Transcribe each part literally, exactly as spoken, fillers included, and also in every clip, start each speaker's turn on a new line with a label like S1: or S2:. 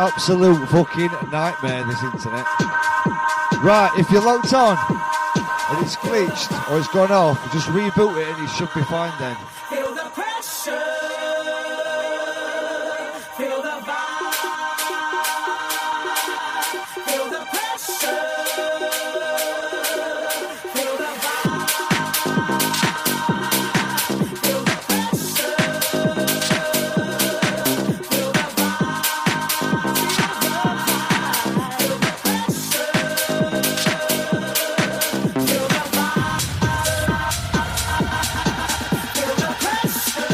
S1: Absolute fucking nightmare, this internet. Right, if you're locked on and it's glitched or it's gone off, just reboot it and it should be fine then.
S2: Feel the pressure. Feel the vibe. Feel the pressure. Feel the vibe. Feel the pressure. Feel the vibe. Feel the pressure. Feel the vibe. Feel the pressure.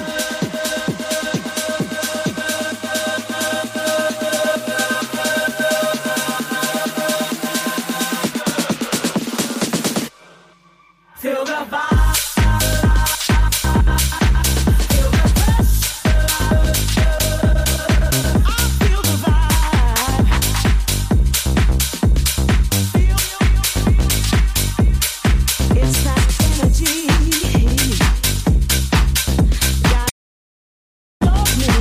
S2: Feel the vibe. Feel the pressure. I feel the vibe. It's that energy. Got love me.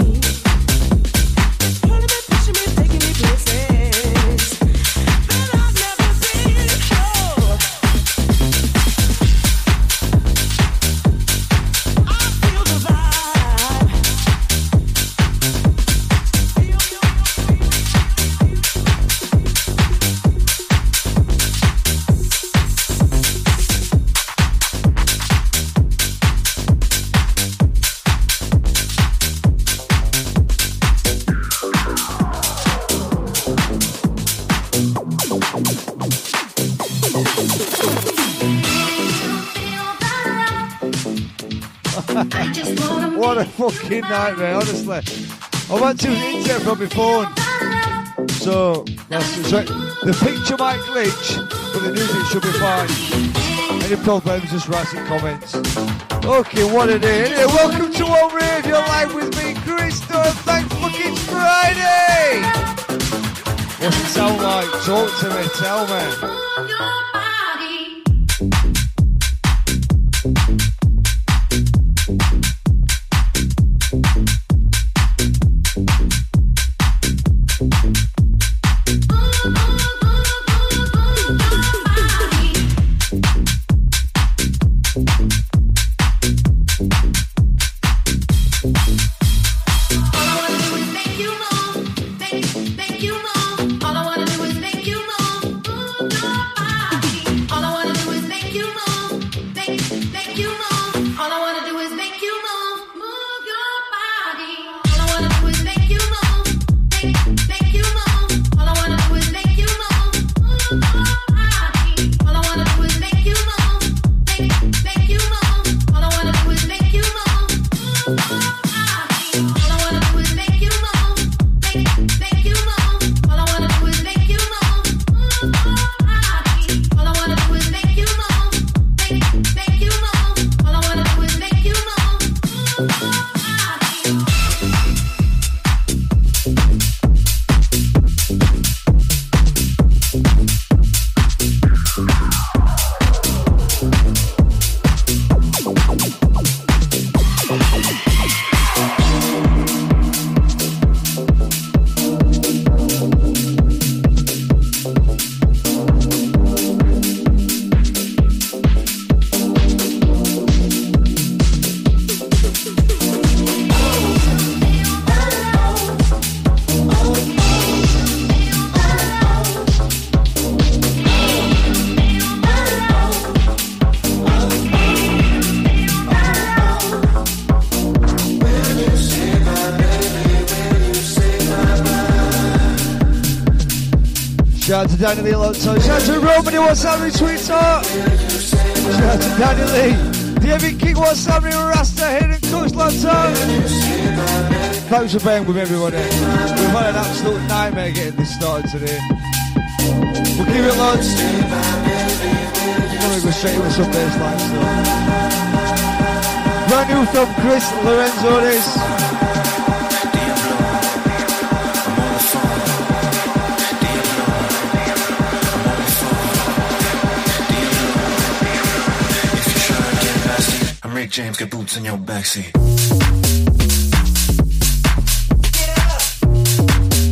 S2: Pulling me, pushing me, taking me places that I've never been before. I feel the vibe.
S1: What a fucking nightmare, honestly. I've had to use the internet from my phone. So, that's, so the picture might glitch, but the music should be fine. Any problems, just write in comments. Okay, what a day. Anyway, welcome to One Rave. You're live with me, Christo. Thanks fucking Friday. What's it sound like? Talk to me, tell me. Shout out to Danny Lee Lotto. Shout out to Romany, what's happening, sweetheart? Shout out to Danny Lee. David King, what's happening, Rasta, Hayden Cooks, Lotto. Thanks for being with everybody. We've had an absolute nightmare getting this started today. We'll keep it loads. I'm going to go straight with some baseline stuff. Brand new from Chris Lorenzo this.
S3: Rick James, got boots in your backseat.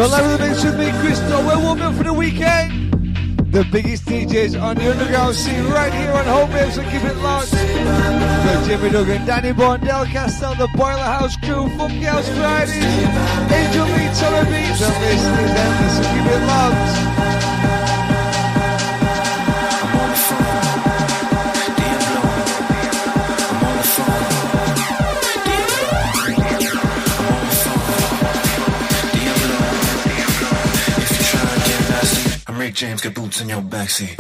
S1: You're live in the mix with me, Crystal. We're warming up for the weekend. The biggest D Js on the underground scene right here on Home Waves, and keep it locked. Got Jimmy Duggan, Danny Bourne, Del Castel, the Boiler House crew, Funky House Fridays, Angel Meets on the beat. The list is endless, so keep it locked.
S3: Rick James got boots in your backseat.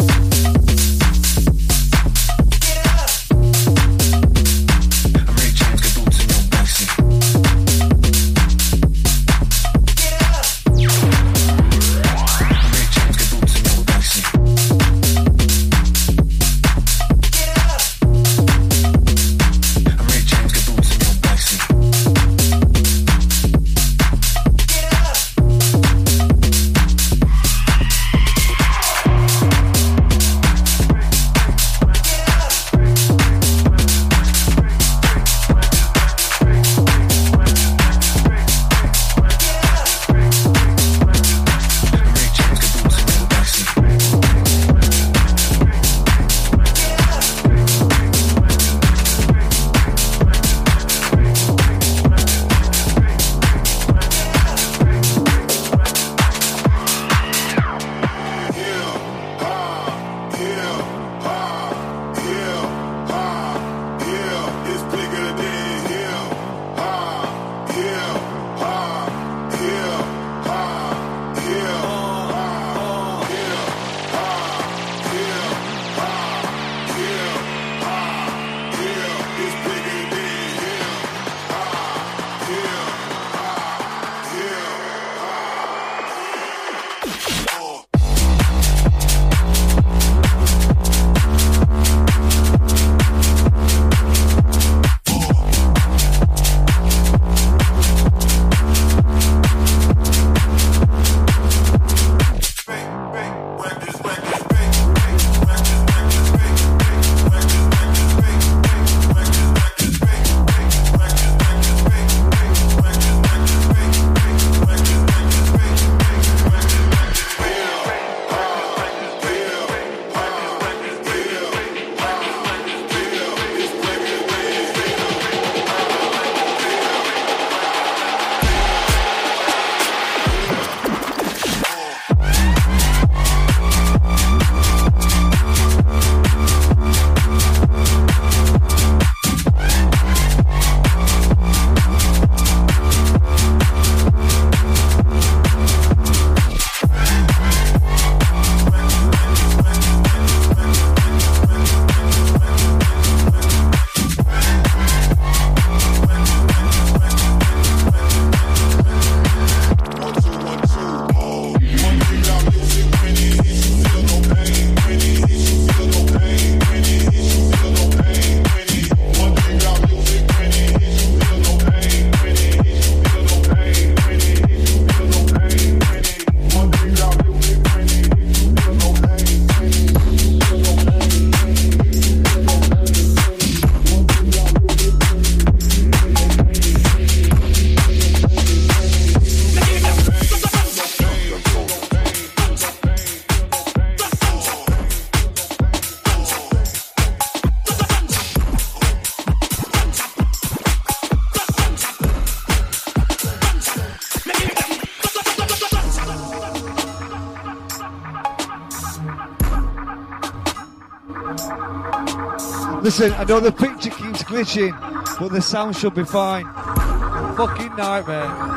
S1: Listen, I know the picture keeps glitching, but the sound should be fine. Fucking nightmare.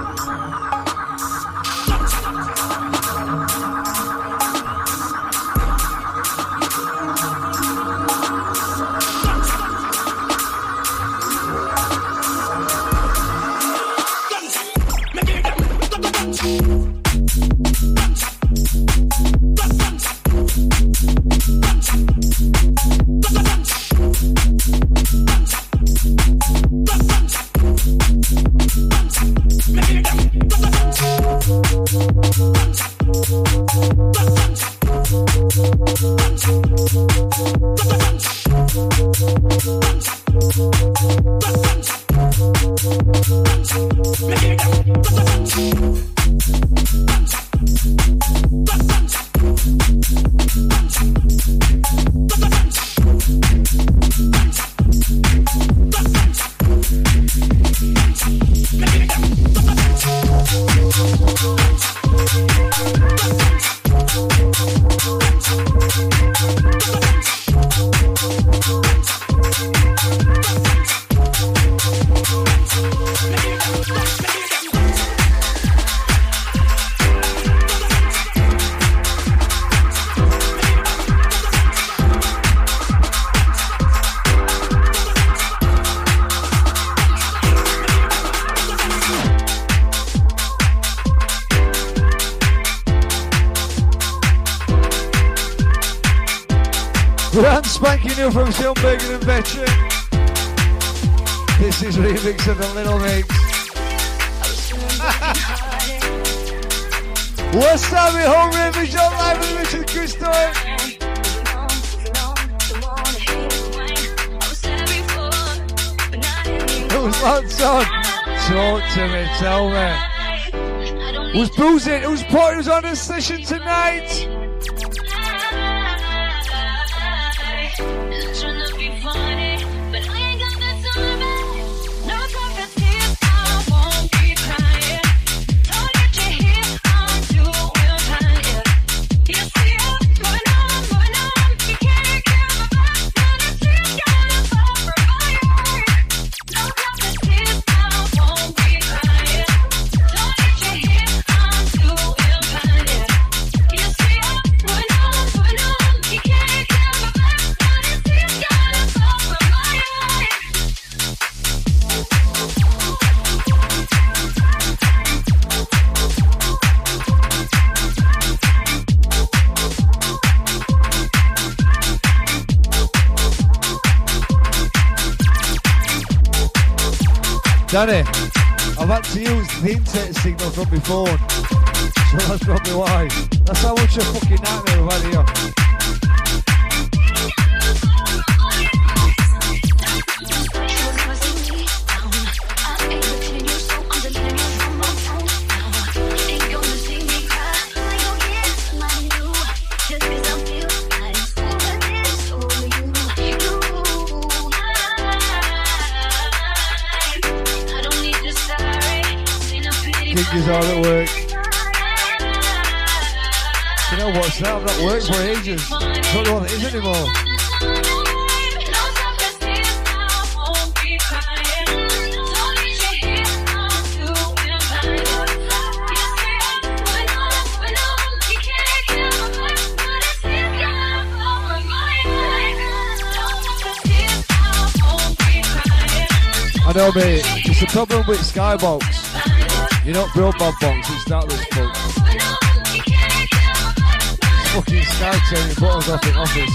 S2: Make it
S1: new from Schilbergen and Veteran. This is remix of the Little Mix. What's up, my home ravens? You're live with Richard Christo. Who's lots on? Talk to me, tell me. Who's boozing? Who's partying? Who's on the session tonight? Danny, I've had to use the internet signal from my phone, so that's probably why. That's how much a fucking nightmare we've had here. Is hard at work. You know what's that? I've not worked for ages. I don't know what it is anymore. I know, mate. It's the problem with Skybox. You don't broadband box, it's not this book. Fucking Sky turning buttons off in office.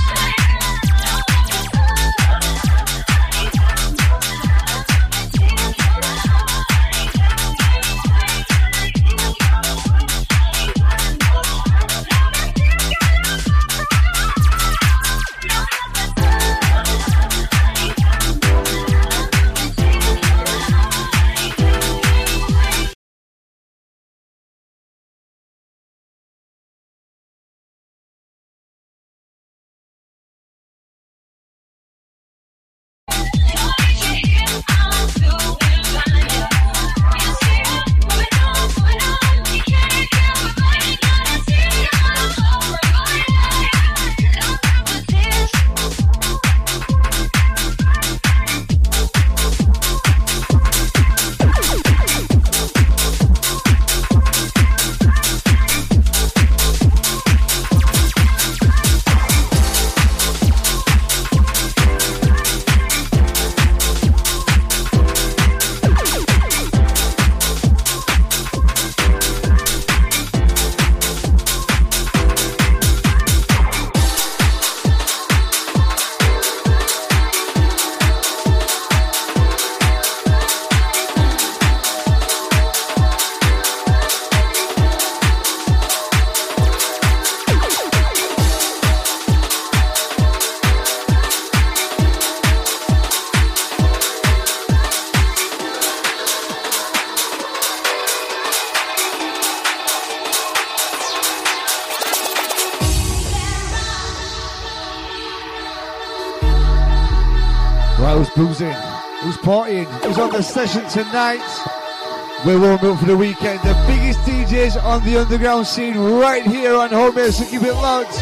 S1: Who's boozing? Who's partying? Who's on the session tonight? We're warming up for the weekend. The biggest D Js on the underground scene right here on Home Base, so keep it locked.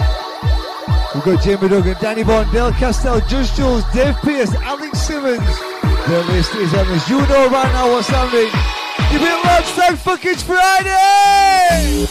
S1: We've got Jamie Duggan, Danny Bond, Dale Castell, Just Jules, Dave Pierce, Alex Simmons. The list is endless. You know right now what's happening. Keep it locked. Thank fuck it's Friday!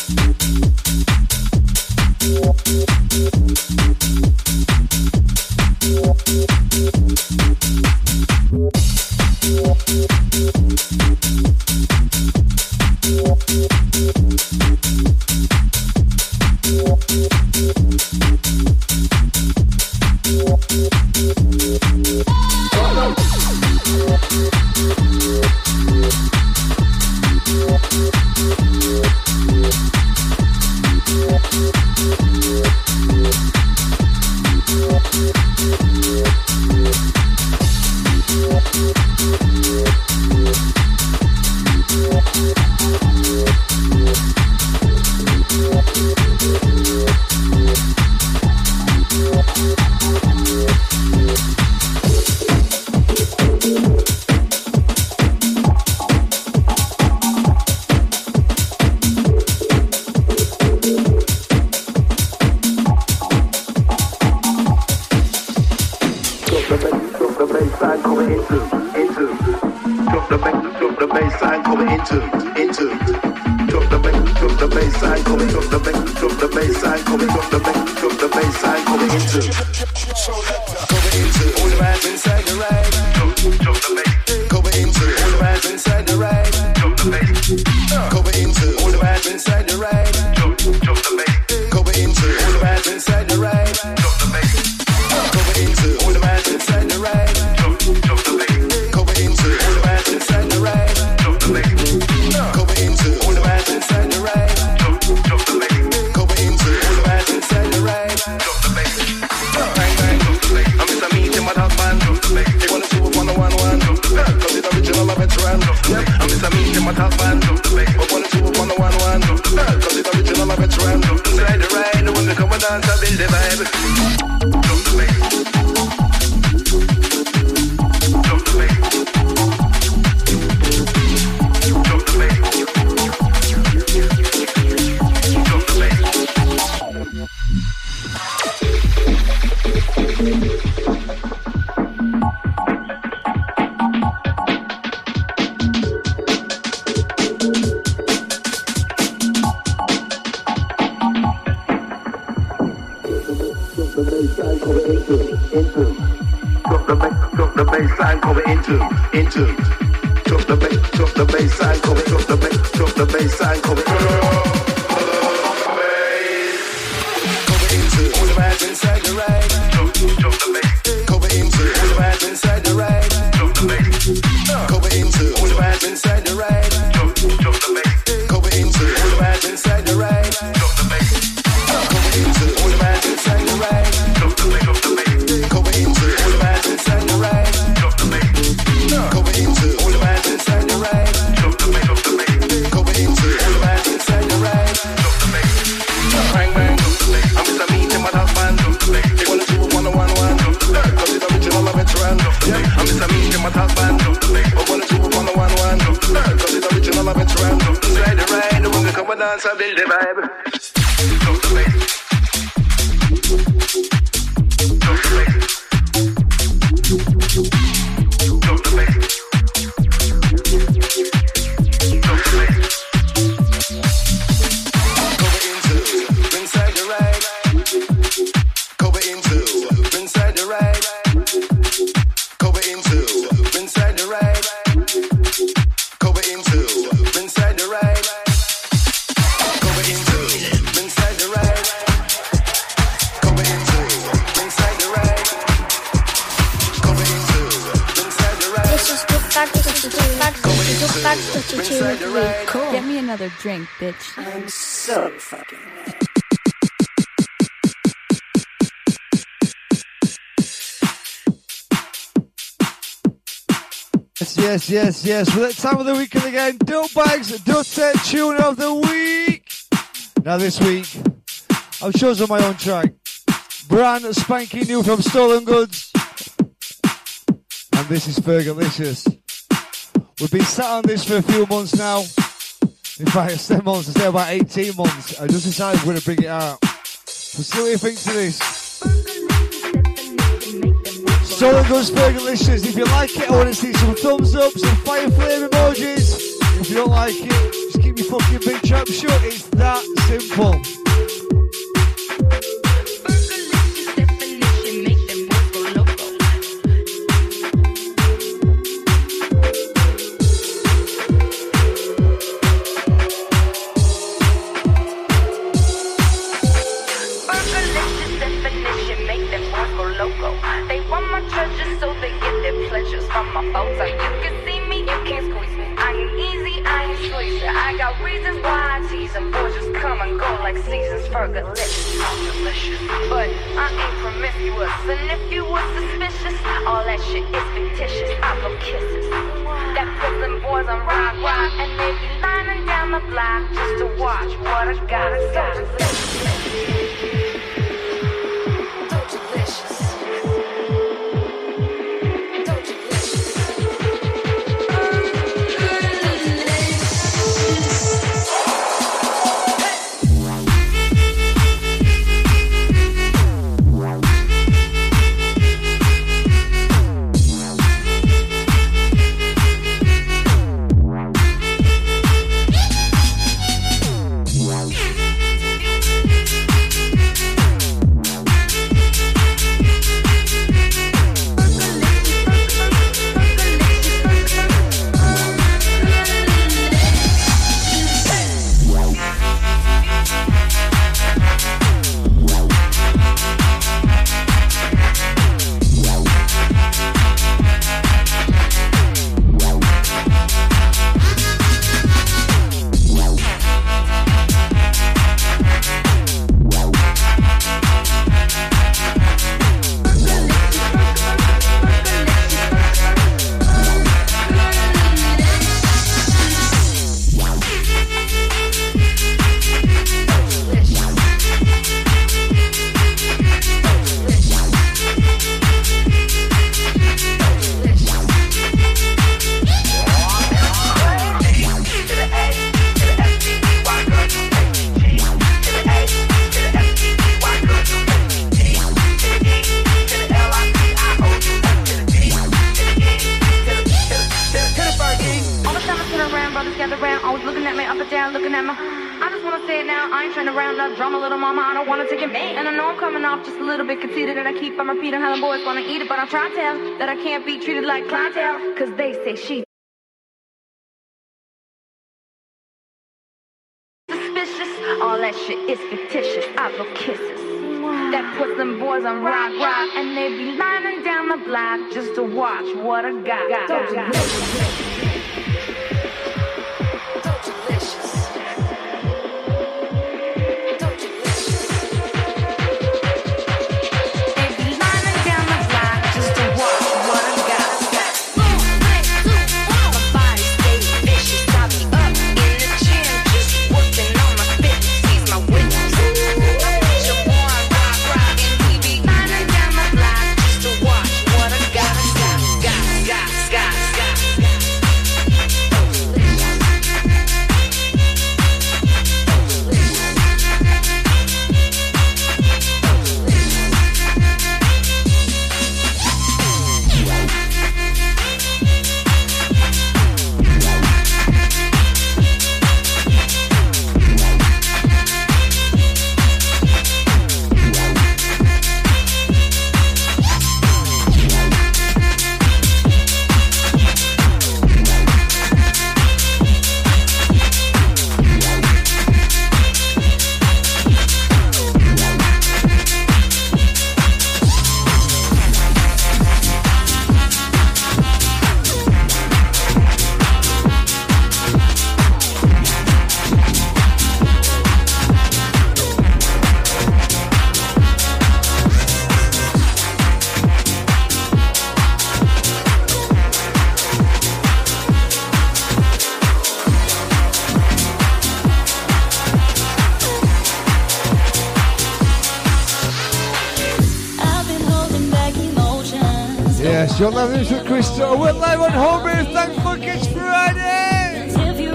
S4: Get me another drink, bitch.
S5: I'm so fucking.
S1: Yes, yes, yes, yes. Well, it's time of the weekend again. Dope Bags, Dutter Tune of the Week. Now this week, I've chosen my own track. Brand spanking new from Stolen Goods. And this is Fergalicious. We've been sat on this for a few months now. In fact, ten months, I say about eighteen months. I just decided we're going to bring it out. So see what you think to this. Stolen Goods, Fergalicious. If you like it, I want to see some thumbs up, some fire flame emojis. If you don't like it, just keep your fucking big trap shut. It's that simple.
S5: That I can't be treated like clientele, cause they say she's suspicious. All that shit is fictitious. I blow kisses that puts them boys on rock, rock, and they be lining down the block just to watch what I got. got, got, got.
S1: Yes, you'll love this with Crystal. We're live on Homebase. Thanks for It's Friday.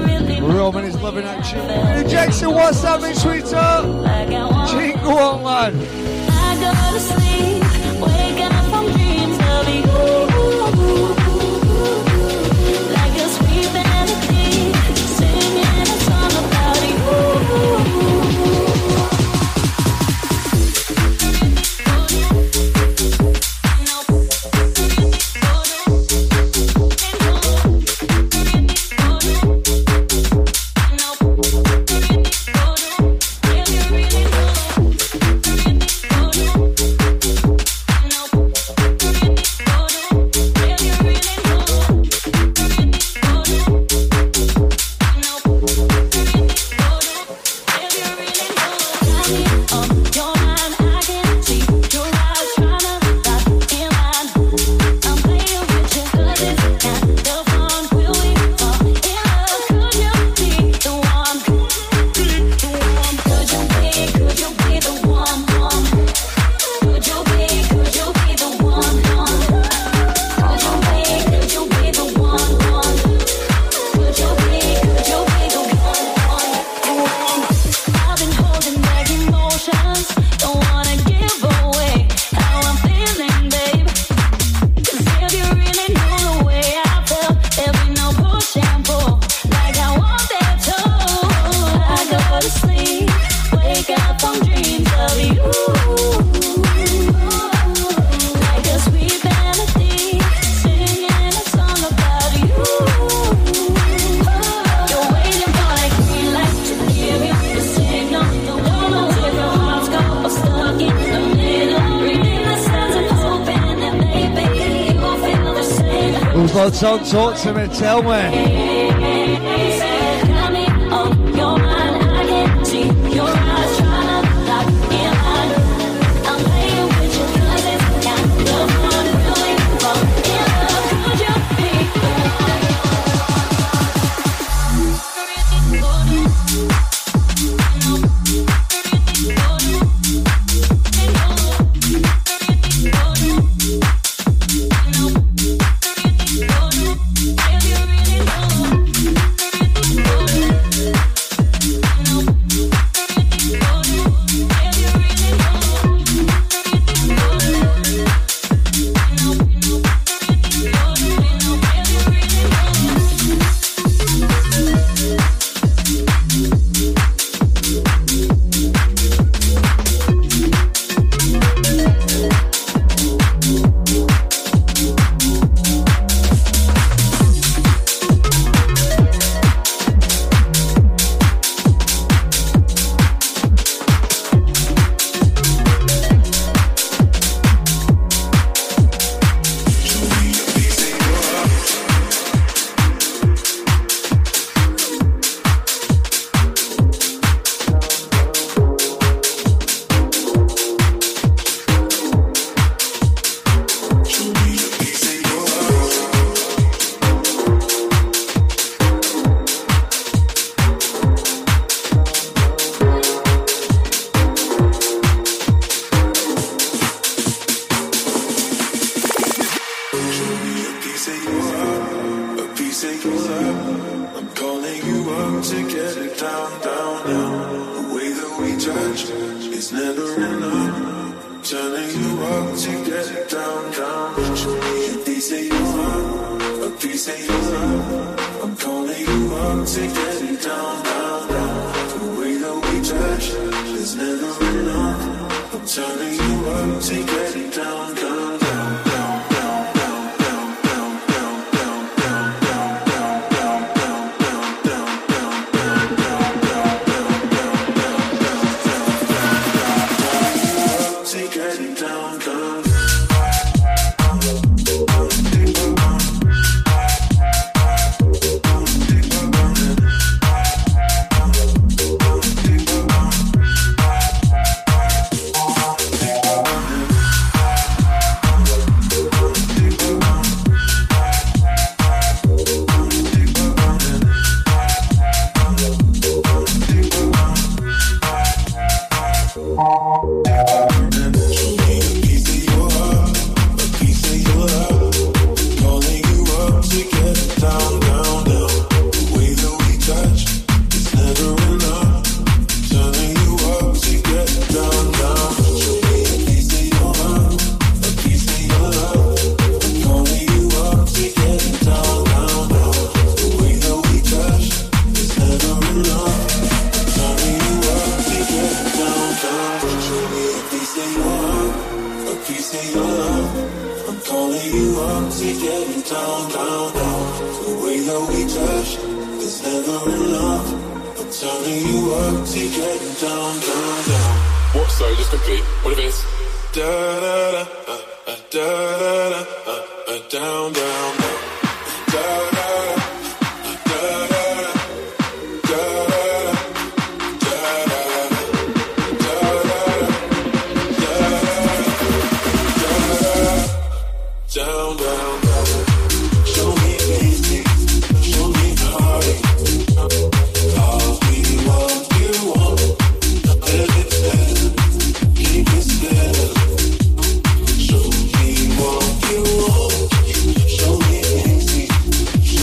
S1: Roman is loving action. Hey, Jackson, what's happening, sweetheart? Jingle on, lad.
S2: I go to sleep, wake up from dreams of you. Like a sweet melody, singing a song
S1: Earbuds on, talk to me, tell me.
S2: Got me on your mind, I can't see your eyes trying to lock me in line. I'm playing with you 'cause it's kind of fun, really fun. In love, could you be the
S6: Show me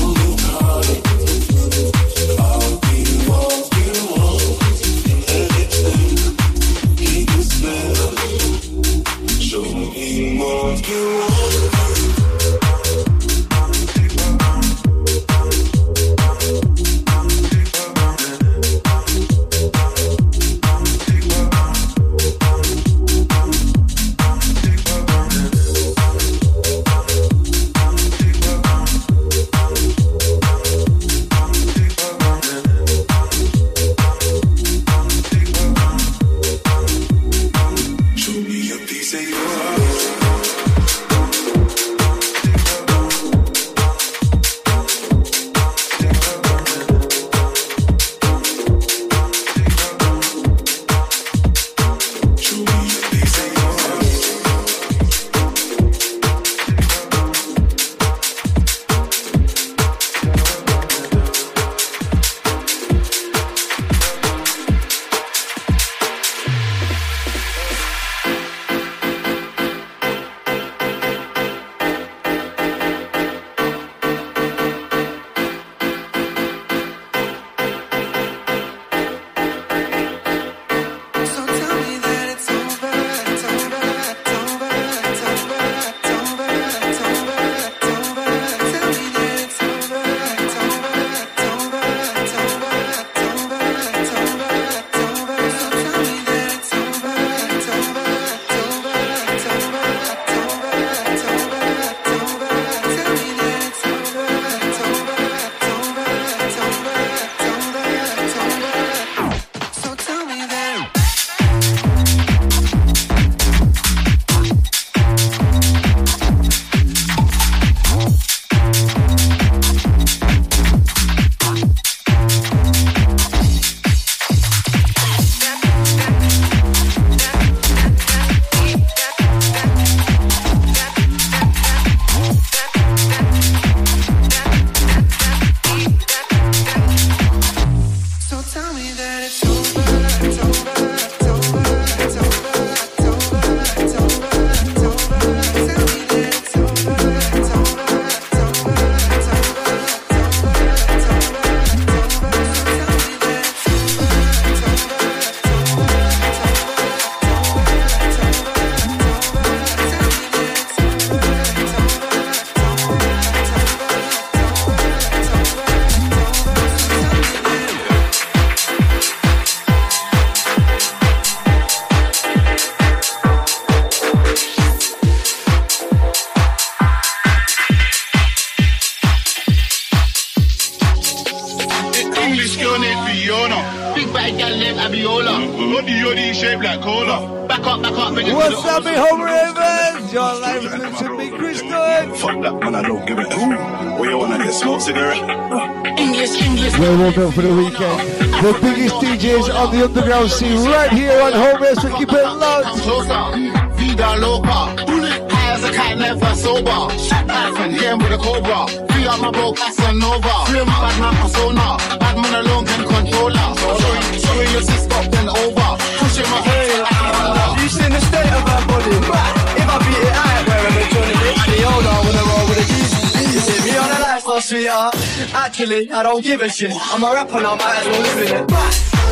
S6: your D shaped like cola. Back up, back up, bring it
S1: What's
S6: to the
S1: up, me home ravens? Your life is to be Christian.
S7: Fuck that, man, I don't give it. Ooh, where you wanna get smoked cigarette?
S6: English, English.
S1: We're warmed up for the weekend. The biggest D Js on the underground scene right here on Home Race. We keep it loud.
S6: Come closer, vida loca. High as a cat, never sober. Life and him with a cobra. Free up my broke Casanova. Free my bad man persona. Bad man alone can control her. Showing, showing your sis stop then over. Pushing my head.
S8: You seen the state of her body. If I beat it out, wearing a Johnny Rich. The older when I roll with a G. You see me on a lifestyle, sweetheart. Actually, I don't give a shit. I'm a rapper now, might as well live in it.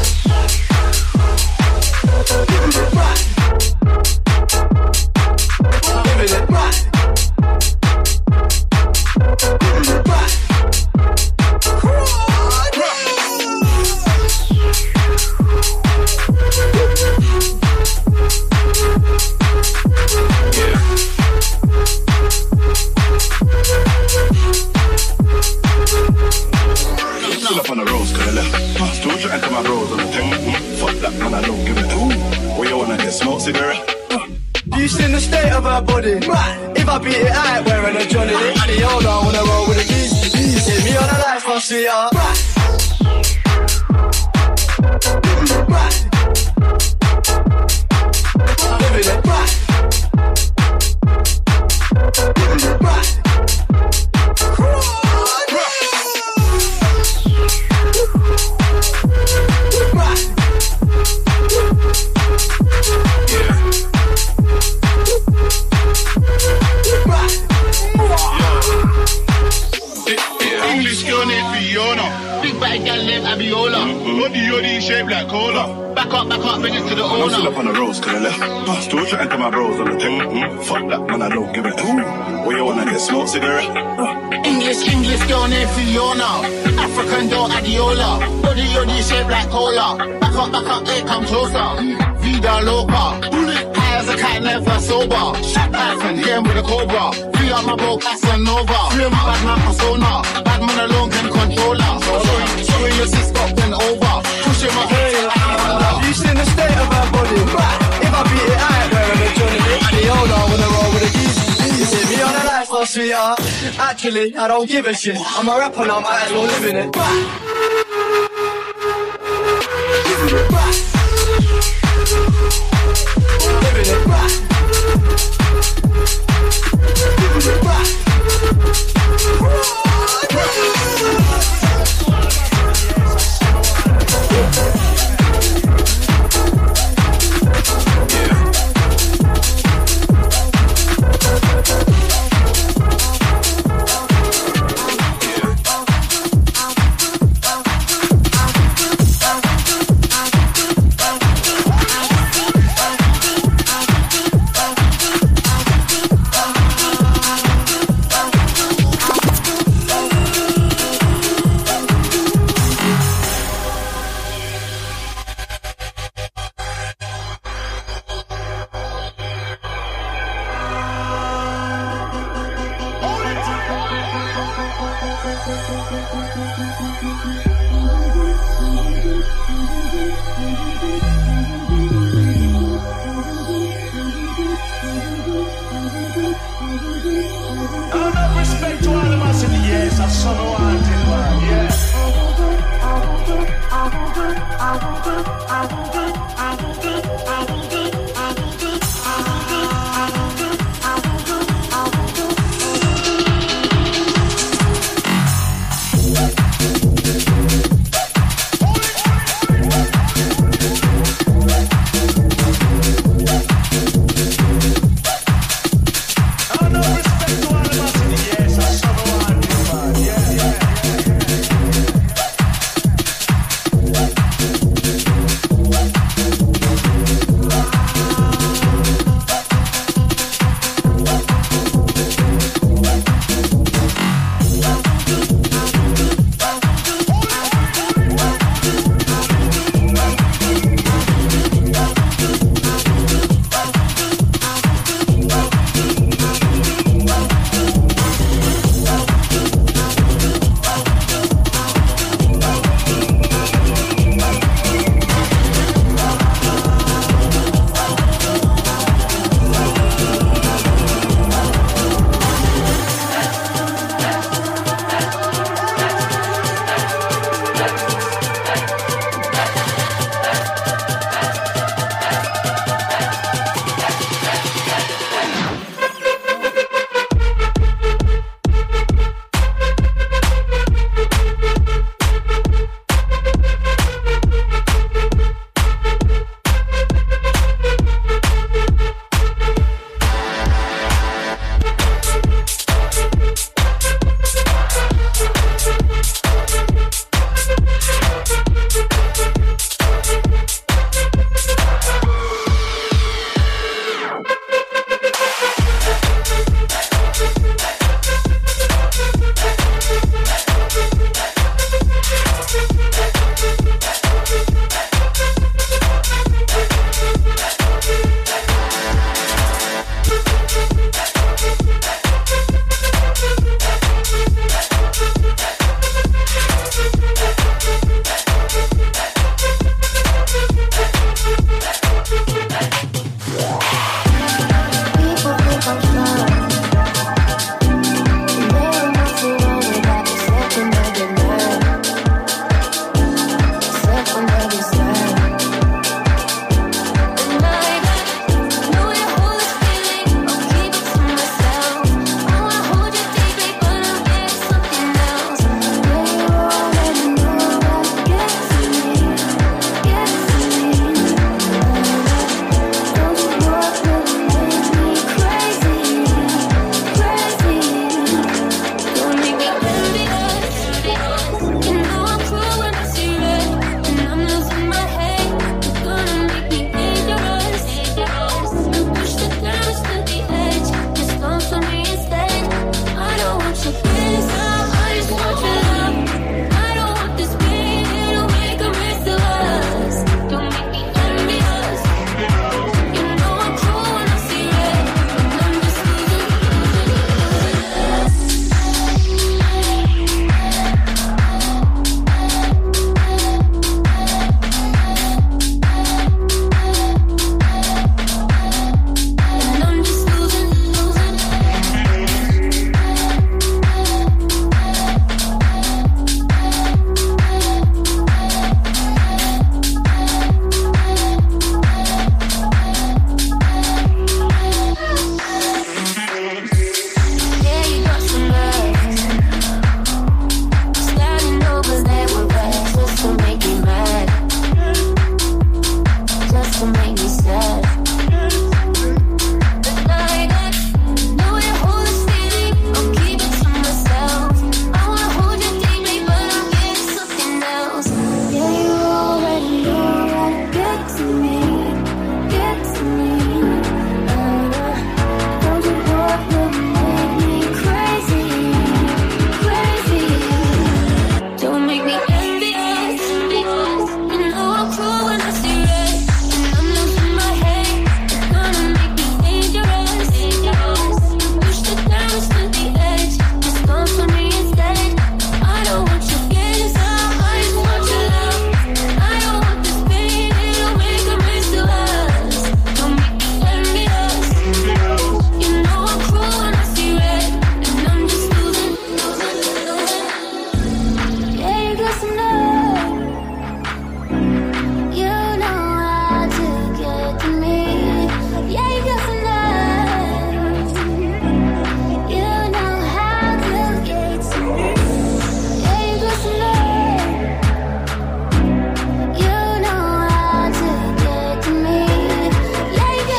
S8: Living it right.
S7: Still up on the roads, cause I left. Still trying to my bros on the thing. Fuck that, man, I don't give it. Ooh, where you wanna get smoked cigarette?
S8: You seen the state of her body. If I beat it out, wearing a Johnny Rich. The older when I roll with a G. You see me on a lifestyle, sweetheart. Living it right.
S6: English girl named Fiona. Big bad gal named Abiola. Body your D shaped like cola. Back up, back up, bring it to the
S7: I'm still
S6: owner.
S7: up on the roads, cause I left. Still trying to my bros on the thing. Fuck that, man, I don't give it. Ooh, where you wanna get smoked cigarette?
S6: English, English girl named Fiona. African doll Adiola. Body your D shaped like cola. Back up, back up, hey, come closer. Vida loca. High as a cat, never sober. Life and him with a cobra. Free up my broke Casanova. Free my bad man persona. Bad man alone can control her. Showing, showing your sis stop then over. Pushing my head.
S8: You seen the state of her body. If I beat it out, wearing a Johnny Rich. The older when I roll with a G. You see me on a lifestyle, sweetheart. Actually, I don't give a shit. I'm a rapper now, might as well live in it. Living it right. Living it right.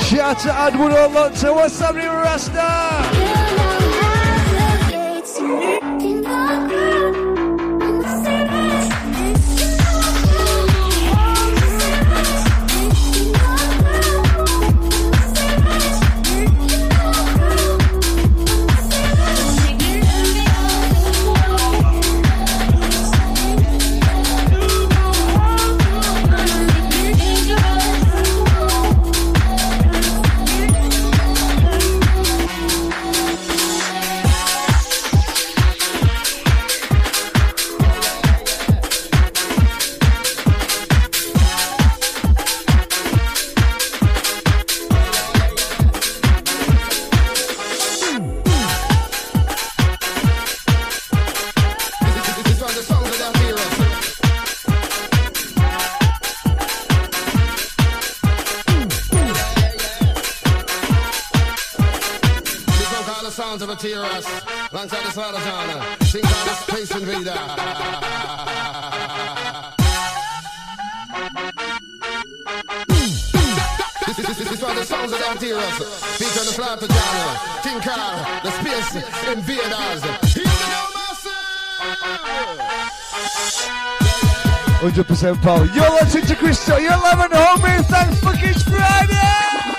S1: Shout out to Adwood Olotto. What's happening, Rasta?
S9: Sounds of a terrorist, alongside the slaughter genre. Think on the space invader. This, this, this, this are the sounds of the terrorists. Feature the slaughter genre. Think on the space invaders. Hear me now, massive.
S1: one hundred percent power. You're listening to Crystal. You're loving homie. Thanks for Kids Friday.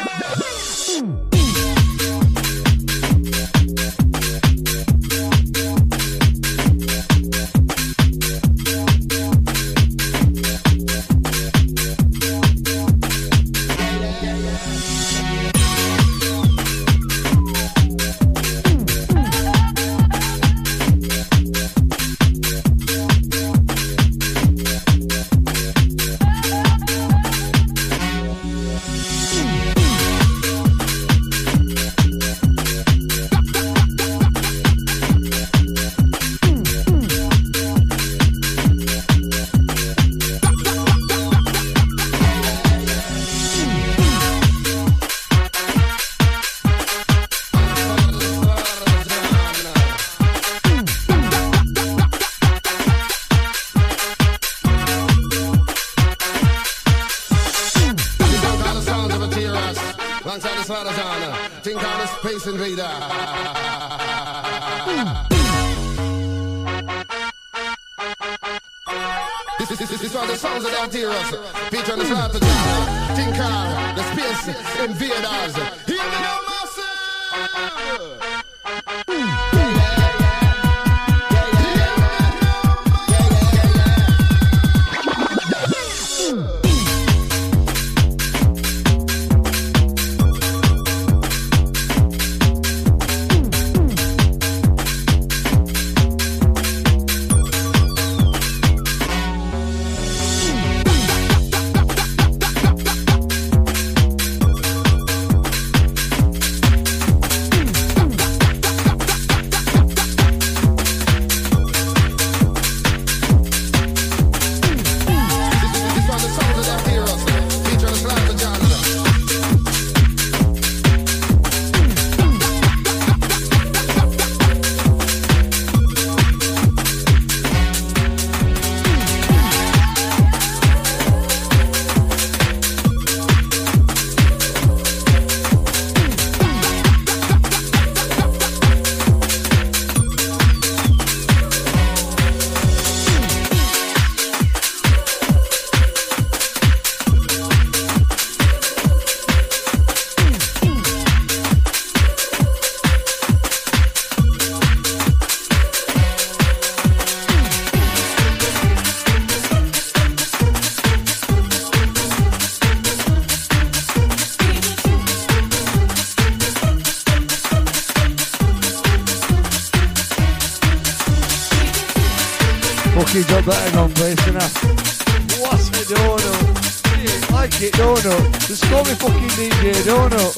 S1: Fucking got that in on place, innit? What's it, Donut? You like it, Donut? Just call me fucking D J Donut.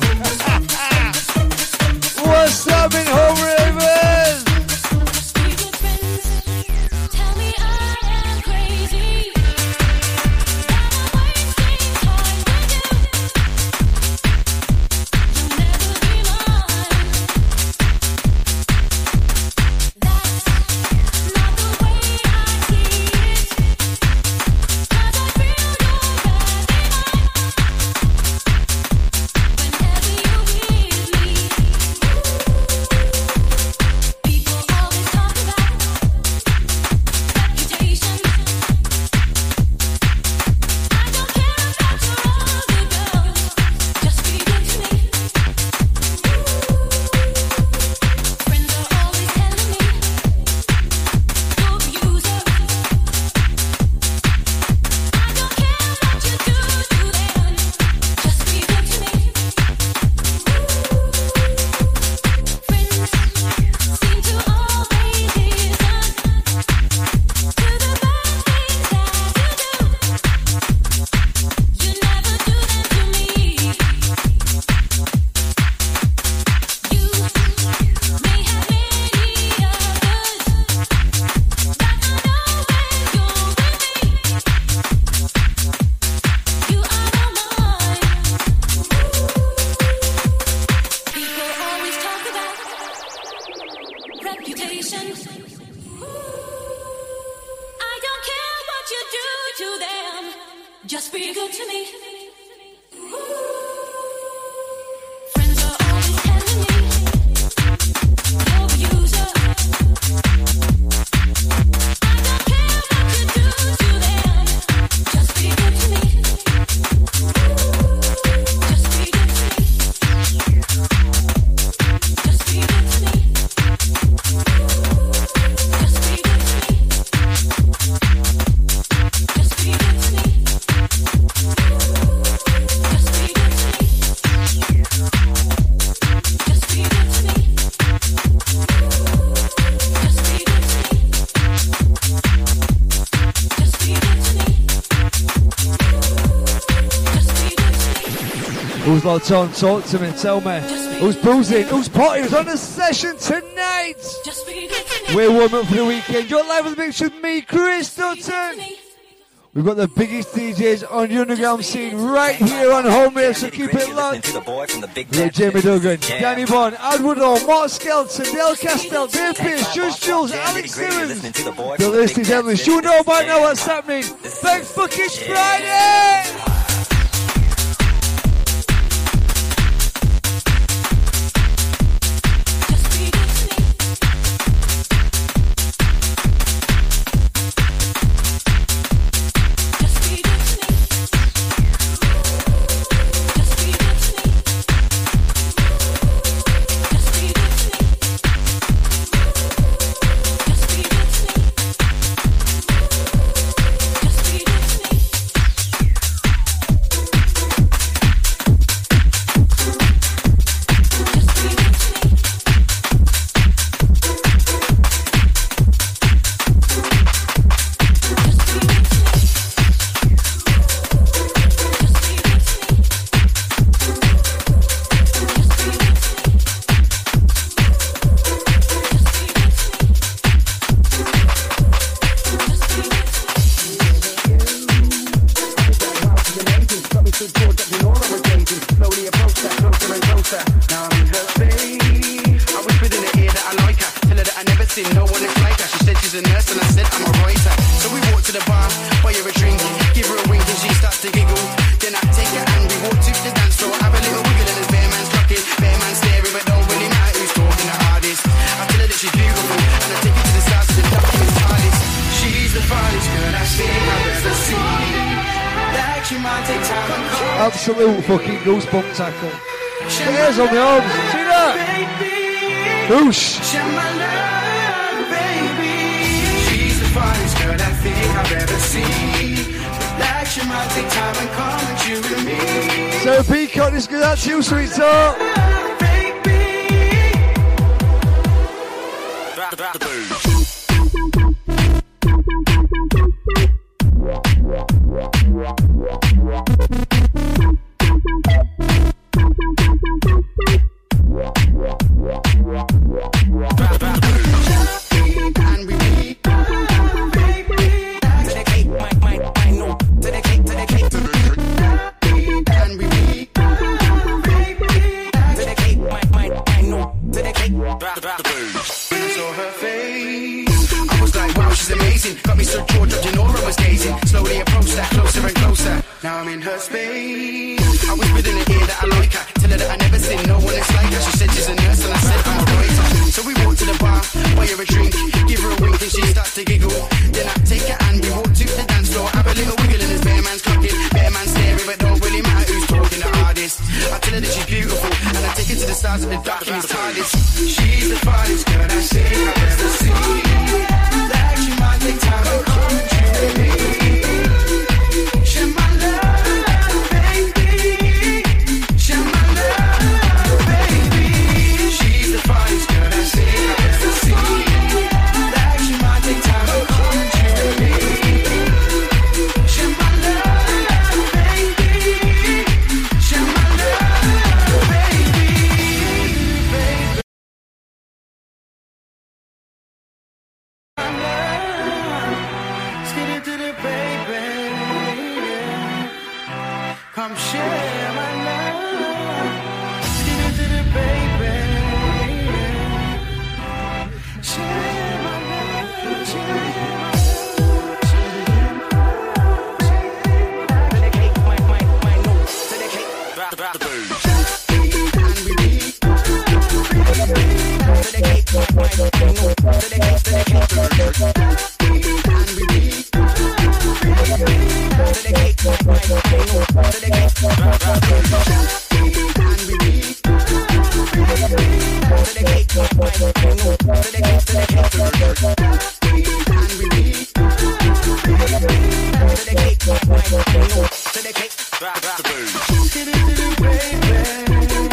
S1: What's up in Home Ravens?
S2: Whenever
S1: Who's locked on? Talk to me, tell me. Who's boozing? Who's potty? Who's on the session tonight? We're warming up for the weekend. You're live with the mix with me, Chris Dutton. We've got the biggest D Js on the underground scene right here on Home Radio, so keep it locked. We've got Jamie Duggan, Danny Bond, Ad Woodall, Mark Skelton, Dale Castell, Dave Pierce, Just Jules, Alex Simmons. The list is endless. You know by now what's happening. Thanks fucking Friday! Absolute fucking goosebump tackle. Stairs on the arms. See that? Whoosh.
S10: She's the finest girl I think I've ever seen. Like she might take time and come and chew with me.
S1: So Peacock, this goes out to you, sweetheart.
S10: Now I'm in her space. I whispered in her ear that I like her. Tell her that I never seen no one that's like her. She said she's a nurse and I said I'm a writer. So we walked to the bar, buy her a drink, give her a wink and she starts to giggle. Then I take her and we walk to the dance floor, have a little wiggle and this bear man's clocking. Bear man's staring but don't really matter who's talking the hardest. I tell her that she's beautiful and I take her to the stars of the dark and it's TARDIS. She's the finest girl I think I've ever seen. Like she might take time and come and chew with me. Come share my love. Give it to the baby. Share my love. Share my love. To the cake, my, my, my notes. To the cake, drop, drop the bird. And we beat. To the cake, my, my, my notes. To the cake, to the cake, to the bird. And we beat. To the cake, my, my, my notes. To the cake, drop, drop the bird. And we beat. To the cake, my, my, my notes. To the cake, to the cake, to the bird. And we beat. To the cake, my, my, my notes. To the cake, drop, drop the bird. Give it to the baby.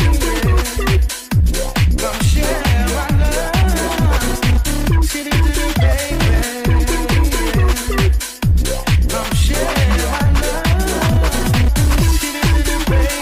S10: Come share my love. Give it to the baby. Come share my love. Give it to the baby.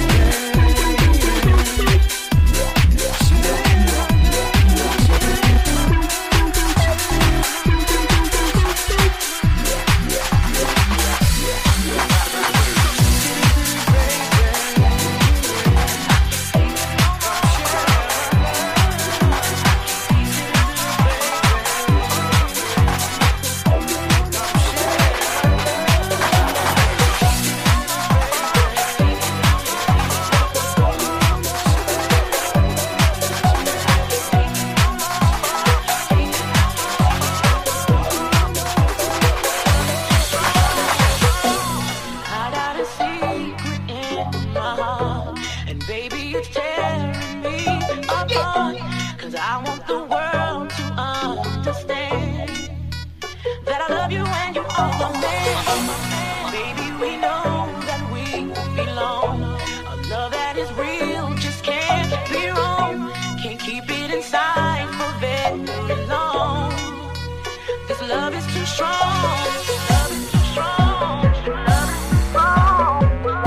S2: Baby, it's tearing me apart. Cause I want the world to understand that I love you and you are my man. Baby, we know that we belong. A love that is real just can't be wrong. Can't keep it inside for very long. This love is too strong. This love is too strong. This love is too strong.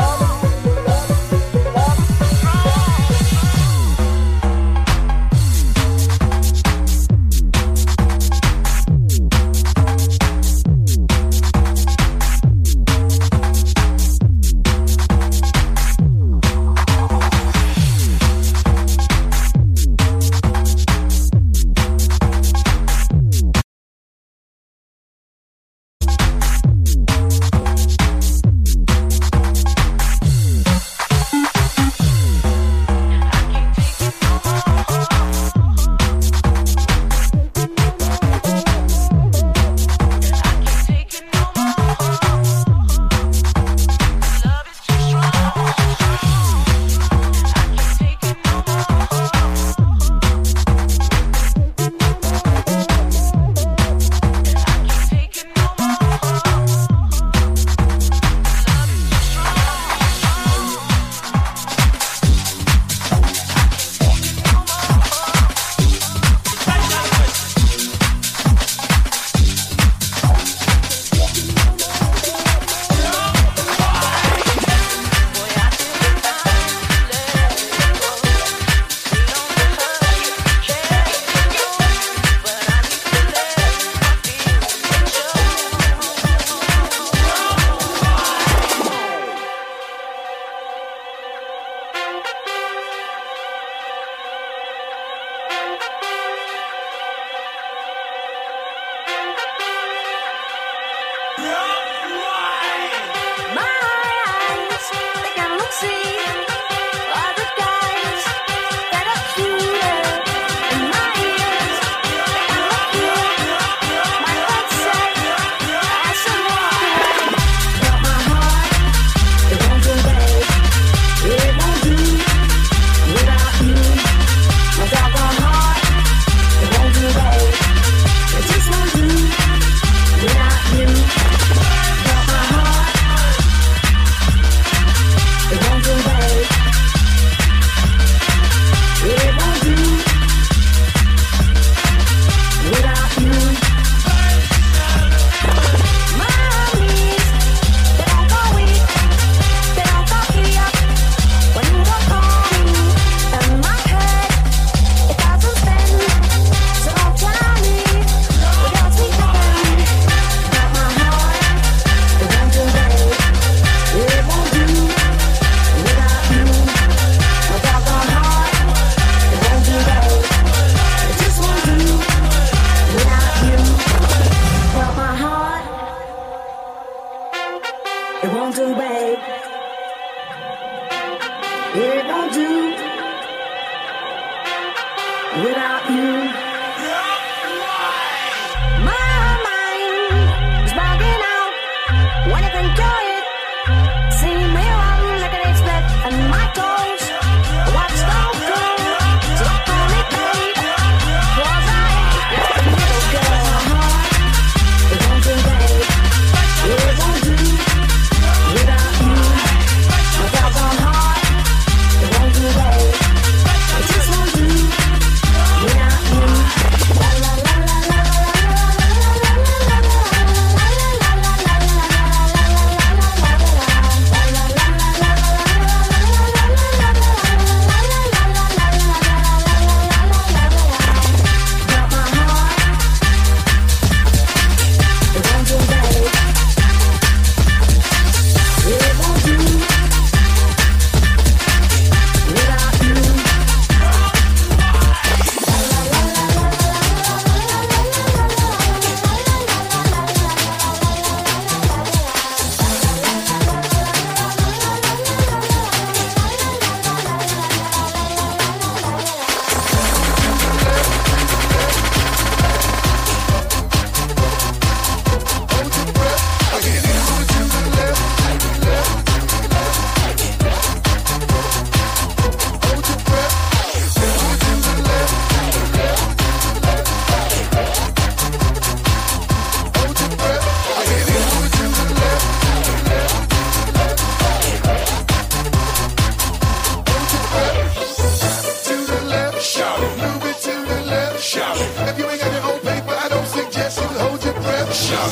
S11: without you. My mind is bugging out when I think you're it. See me run like an expert and my toes. What's don't go? So don't call me babe. Was I a little girl? It won't do, babe. It won't do without you. My doggone heart. It won't do, babe. It just won't do without you.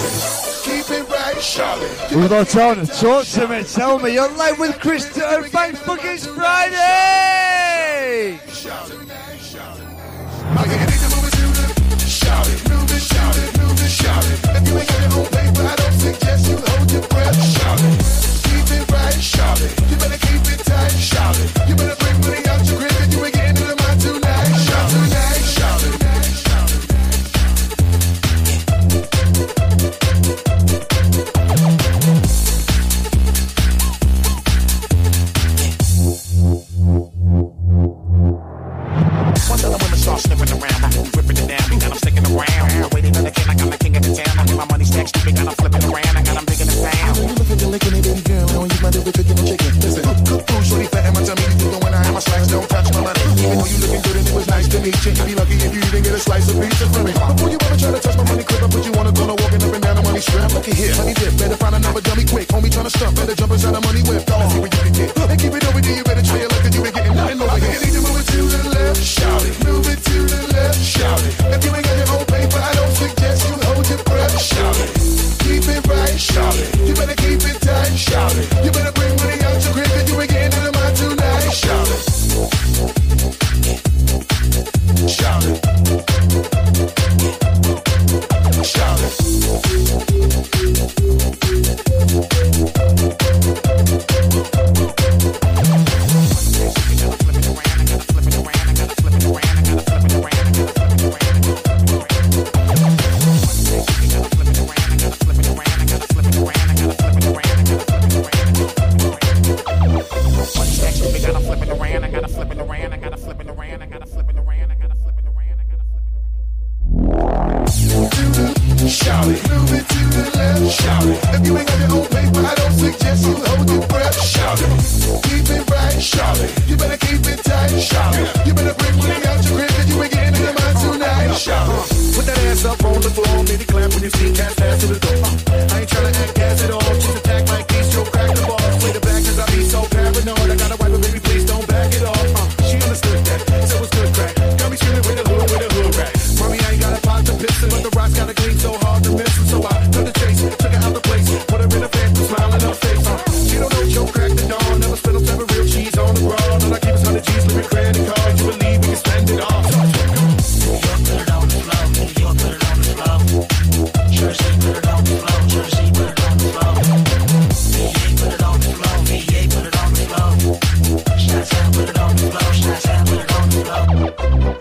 S9: Keep it right, Charlie.
S1: We've got time to talk to me. Tell me you're live with Krista and Facebook is Friday.
S9: Shout it, shout it. I can need to move it to the shout it, move it, shout it, move it, shout it. If you ain't got your own paper, I don't suggest you hold your breath. Shout it, keep it right, shout it. You better keep it tight, shout it. You better bring money out your crib and you ain't getting to the mind tonight. Shout tonight, shout it.
S10: One of the women start sniffing around, I'm whipping it down, and I'm sticking around. Waiting on the king like I'm the king of the town. I get my money stacked, stupid, got I'm flipping around, I got I'm digging the sound.
S9: You looking, you're licking it, baby girl. I don't use my dick with chicken or chicken. Listen, cook, cook, food, shorty fat in my tummy. You think when I have my slacks, don't touch my money. Even though you looking good and it was nice to meet you, you be lucky if you even get a slice of pizza from me. Before you ever try to touch my money clip, I put you on a corner walking up and down the money strap. Look at here, money dip, better find another dummy quick. Homie trying to stump, better jump inside the money whip. Let's see what you can get. And keep it over there, you better try your luck, cause you ain't getting nothing over here. You need to move it to the left, shout it. Move it to the left, shout it. If you ain't got your own paper, I don't suggest you hold your breath, shout it. Keep it right, shout it. You better keep it tight, shout it. You better bring money out your crib, cause you ain't getting to the mind tonight, shout it. Shout it. Shout it. Shout it, move it to the left, shout it. If you ain't got your own paper, I don't suggest you hold your breath, shout it. Keep it right, shout it. You better keep it tight, shout it. You better bring money out your crib, cause you ain't getting to the mind tonight, shout it. Put that ass up on the floor, maybe clap when you see cats pass to the door. I ain't tryna act gas at all, just attack my keys, you'll crack the ball. Play the back cause I be so paranoid, I gotta wipe it, baby, please don't back it off. Uh, she understood that, so it's good crack. Got me screaming with the hood, with the hood rack. Mommy, I ain't gotta pop the piston, but the rocks gotta clean so hard to miss. So I took the chase, took her out the place, put her in a phantom, smile in her face. Uh, she don't know Joe crack the dawn, never spit on type of real cheese on the broad. All I keep is one hundred G's, living credit card. You believe we can spend it all. New York, put it on the floor. New York, put it on the floor. Jersey, put it on the floor. Jersey, put it on the floor. V A, put it on the floor. V A, put it on the floor. Shots out, put it on the floor. Shots out, put it on the floor.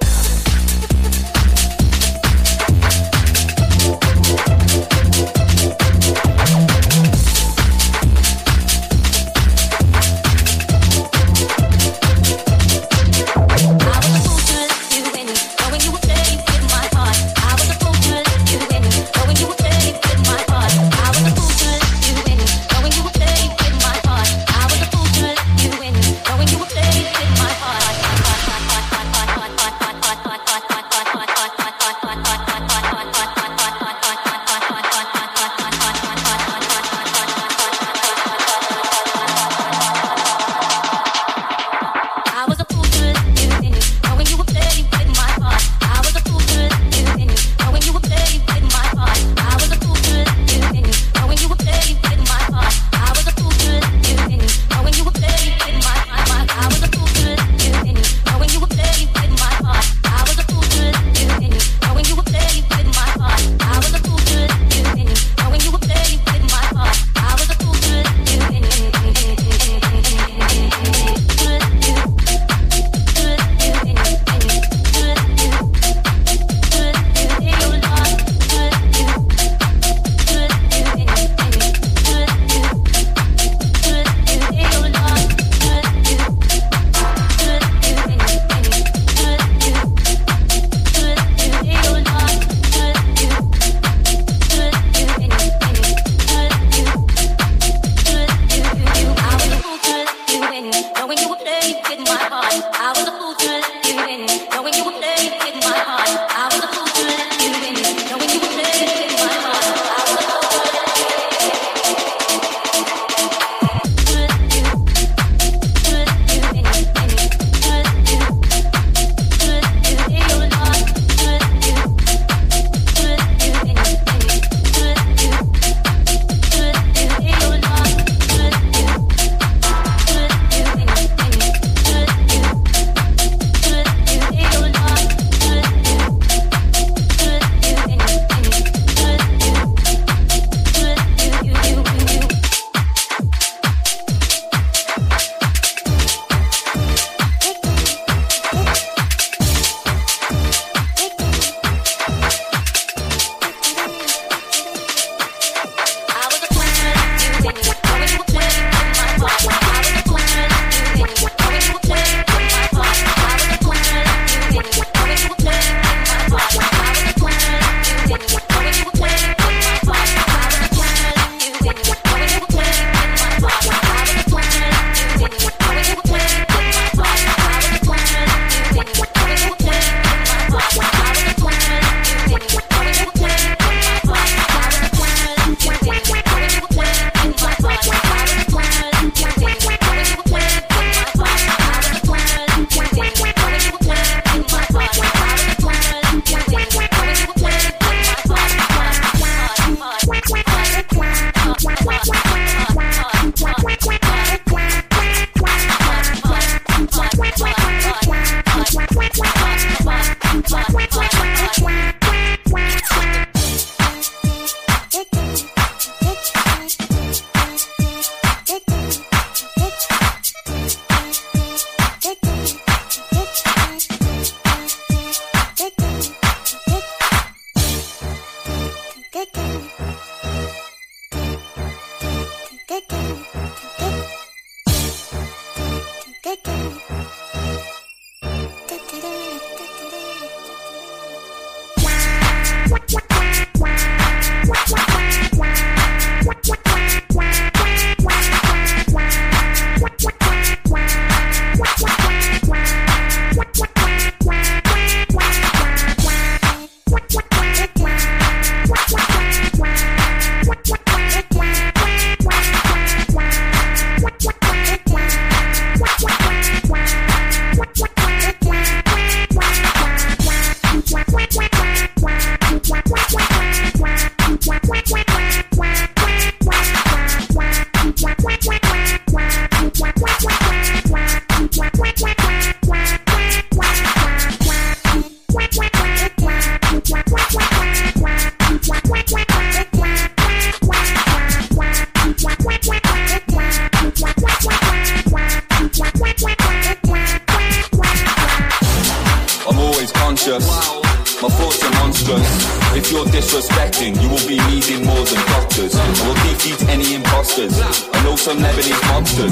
S12: My thoughts are monstrous. If you're disrespecting, you will be needing more than doctors. I will defeat any imposters. I know some Lebanese monsters.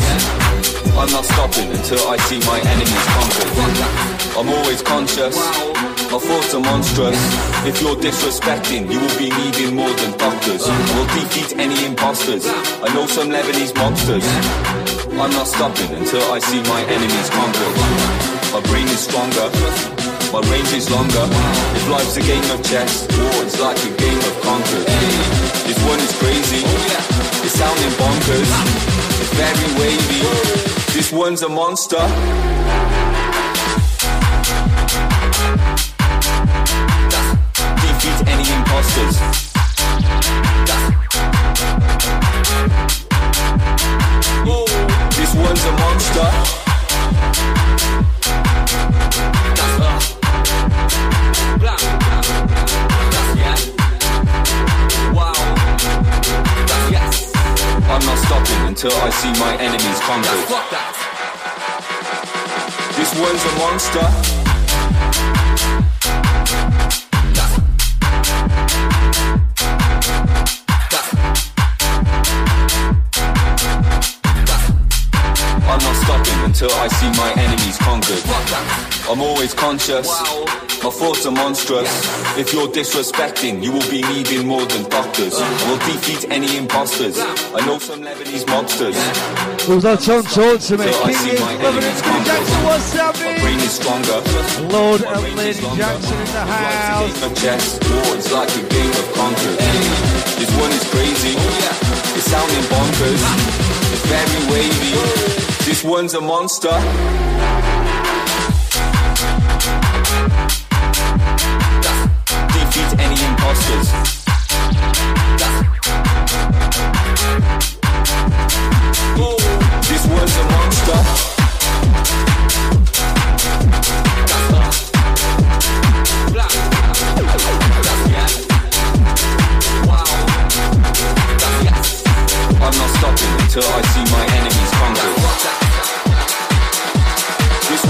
S12: I'm not stopping until I see my enemies conquered. I'm always conscious. My thoughts are monstrous. If you're disrespecting, you will be needing more than doctors. I will defeat any imposters. I know some Lebanese monsters. I'm not stopping until I see my enemies conquered. My brain is stronger. My range is longer. If life's a game of chess, war is like a game of conquer. This one is crazy. It's sounding bonkers. It's very wavy. This one's a monster. Defeat any imposters. This one's a monster. I'm not stopping until I see my enemies conquered. This one's a monster. I'm not stopping until I see my enemies conquered. I'm always conscious. My thoughts are monstrous. If you're disrespecting, you will be needing more than doctors. I will defeat any imposters. I know some Lebanese mobsters.
S1: Who's that song told to me?
S12: Till I
S1: King
S12: see
S1: is
S12: my
S1: loving
S12: enemies
S1: it.
S12: conquered.
S1: Jackson, what's happening?
S12: My brain is stronger.
S1: Lord
S12: My
S1: and
S12: range
S1: Lady
S12: is longer.
S1: Jackson in the house.
S12: Life's a game of chess. War is like a game of conquer. This one is crazy. It's sounding bonkers. It's very wavy. This one's a monster. Defeat any imposters. This one's a monster. I'm not stopping until I see my enemies conquered. This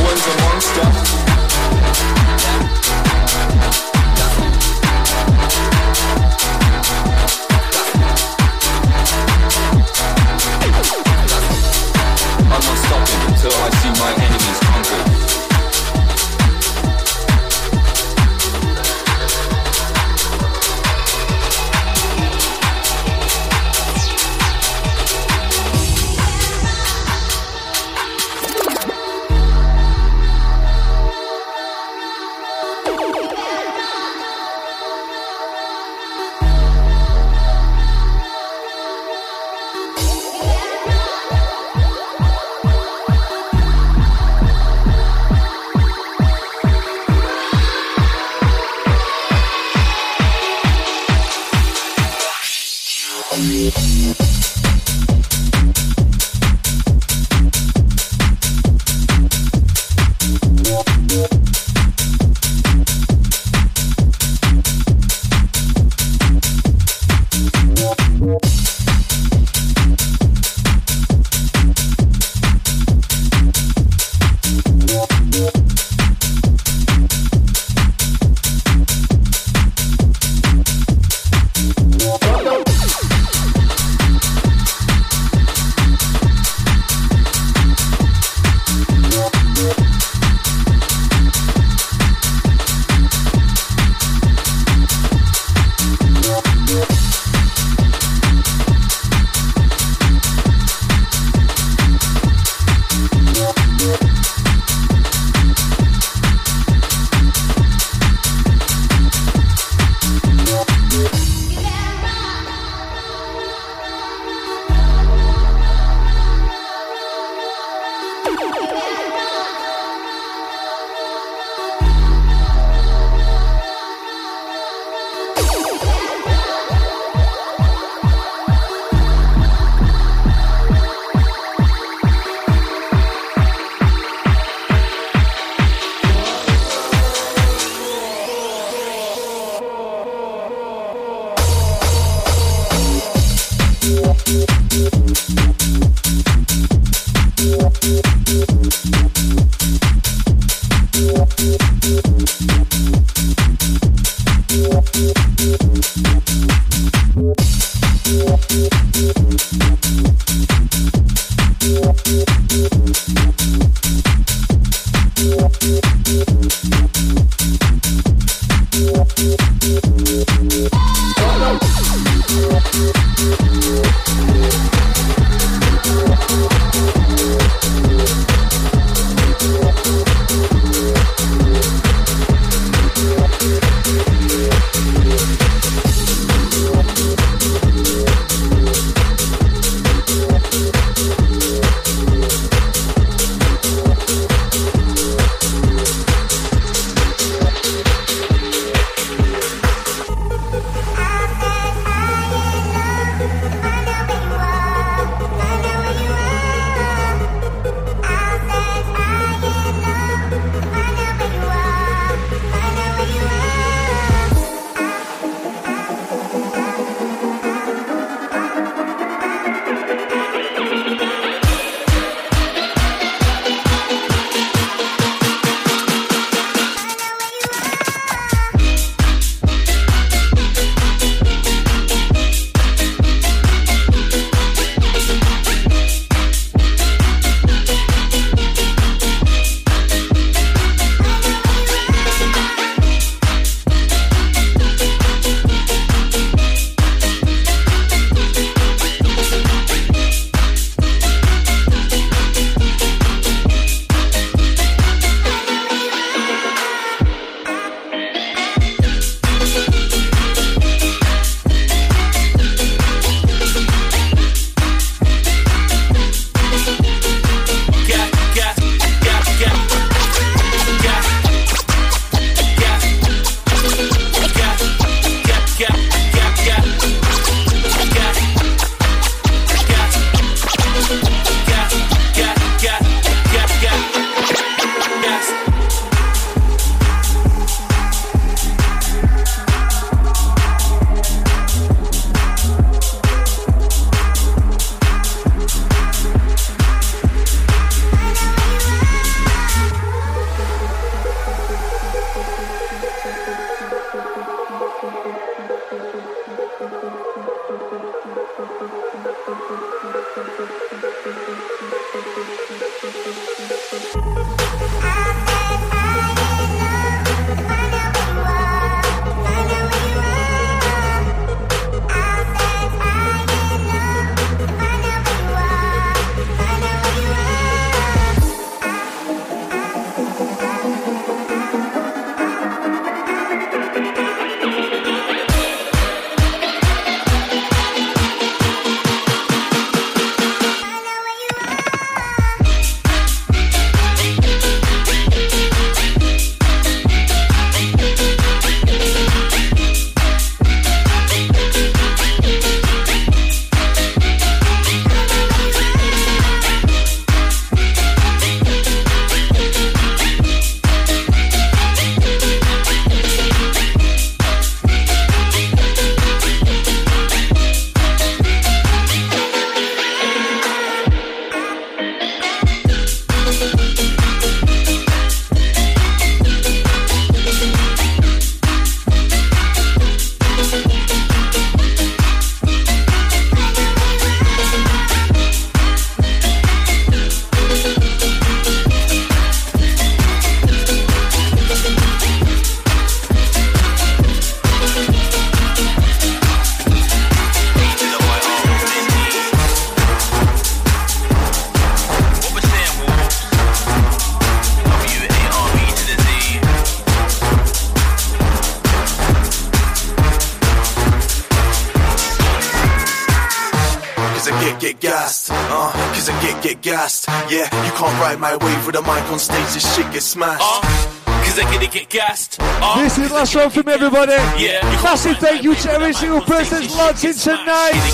S13: get gassed, uh, cause I get, get gassed. Yeah, you can't ride my wave with a mic on stage, this shit gets smashed. Uh, cause I get, get gassed. Uh,
S1: this is the last one from everybody.
S13: Yeah,
S1: massive thank you to every single person that's logged in tonight.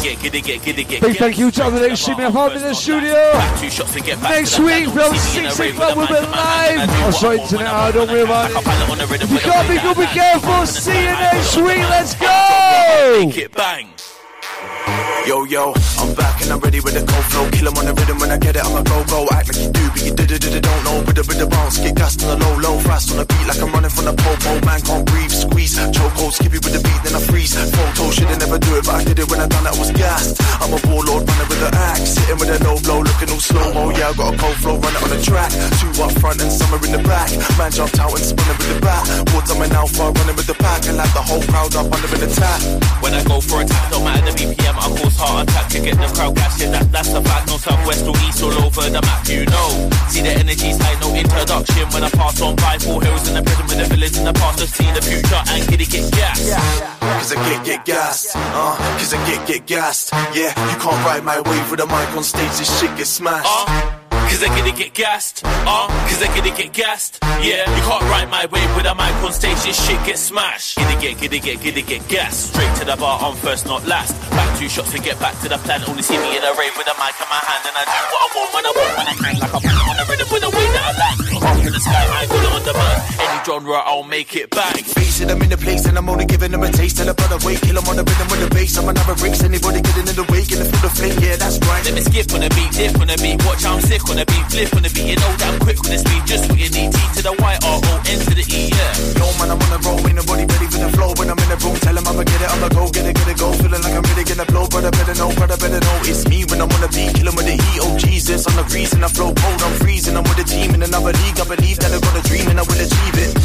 S1: Big thank you to all the next streaming I've had in the studio. Next week from six o'clock we'll be live. Also internet, I don't worry about it. If you can't be good, be careful. See you next week. Let's go.
S13: Make it bang. Yo, yo, I'm back and I'm ready with the cold flow. Kill 'em on the rhythm when I get it, I'ma go, go. Act like you do, but you did it, did it, don't know. With the, with the bounce, get gassed on the low, low. Fast on the beat I done it, I was gassed. I'm a warlord running with an axe, hitting with a low blow, looking all slow-mo. Yeah, I got a cold flow, run it on the track. Two up front and summer in the back. Man jumped out and spun it with the bat. Woods I'm an alpha, running with the pack, and like the whole crowd up under in attack.
S14: When I go for a tap, don't matter the B P M, I cause heart attack to get the crowd gassed. Yeah, that, that's a fact. No southwest or east, all over the map, you know. See the energy's high, no introduction. When I pass on by, four heroes in the present with the villains in the past. Let's see the future and get it, get gassed.
S13: Cause I get, get gassed. Uh, cause I get, get gassed. Yeah, you can't ride my wave with a mic on stage, this shit gets smashed.
S14: Uh. Cause I get it, get gassed, uh, cause I get it, get gassed, yeah. You can't ride my wave with a mic on stage, this shit gets smashed. Get it, get, get it, get, get it, get gassed. Straight to the bar, I'm first, not last. Back two shots to get back to the plan. Only see me in a rave with a mic in my hand, and I do what I want when I want, when I hang like I'm on the rhythm with a way that I like. Up in the sky, I got it on the man. Any genre, I'll make it back.
S13: Facing them in the place, and I'm only giving them a taste. Tell a brother, wait, kill them on the rhythm with the bass. I'm another race, anybody getting in the way, getting through the flame, yeah, that's right.
S14: Let me skip on the beat, dip on the beat, watch how I'm sick on the beat, flip on the beat. You know that I'm quick with the speed, just what you need. T to the Y, R, O, N to the E, yeah.
S13: Yo, man, I'm on the roll, ain't nobody ready for the flow. When I'm in the room, tell him I'ma get it, I'ma go, get it, get it, go. Feeling like I'm really gonna blow, brother better know, brother better know. It's me when I'm on the beat, kill him with the heat, oh Jesus. I'm the reason I flow cold, I'm freezing. I'm with a team in another league, I believe that I got a dream and I will achieve it.